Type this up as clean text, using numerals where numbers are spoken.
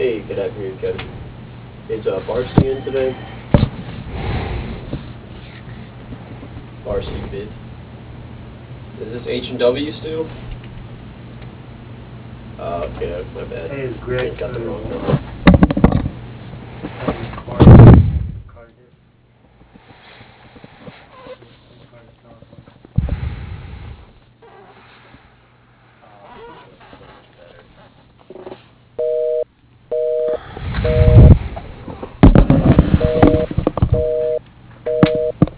Hey, good afternoon, Kevin. Is Varsity in today? Varsity bid. Is this H&W still? Okay, my bad. Hey, it's Greg. Got the wrong number.